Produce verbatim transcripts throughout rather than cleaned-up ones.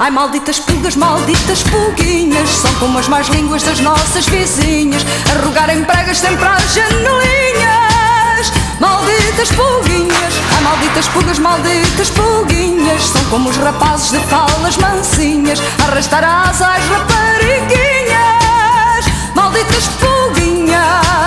Ai, malditas pulgas, malditas pulguinhas, são como as más línguas das nossas vizinhas, a rogarem pregas sempre às janelinhas. Malditas pulguinhas, ai, malditas pulgas, malditas pulguinhas, são como os rapazes de falas mansinhas, a arrastar asa às rapariguinhas. Malditas pulguinhas.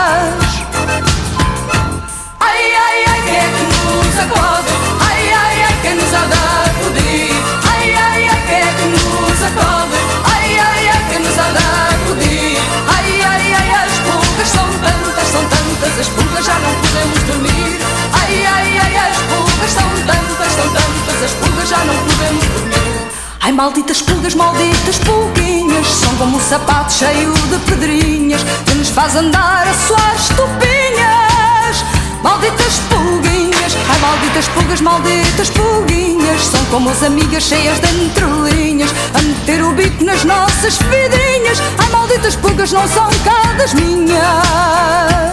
Ai, ai, ai, quem é que nos acode? Ai, ai, ai, quem nos há de acudir? Ai, ai, ai, quem é que nos acode? Ai, ai, ai, quem nos há de acudir? Ai, ai, ai, as pulgas são tantas, são tantas, as pulgas já não podemos dormir. Ai, ai, ai, as pulgas são tantas, são tantas, as pulgas já não podemos dormir. Ai, malditas pulgas, malditas pulguinhas, são como um sapato cheio de pedrinhas, que nos faz andar a suar estupinhas. Malditas pulguinhas, ai, malditas pulgas, malditas pulguinhas, são como as amigas cheias de entrelinhas, a meter o bico nas nossas vidinhas. Ai, malditas pulgas, não são cá das minhas.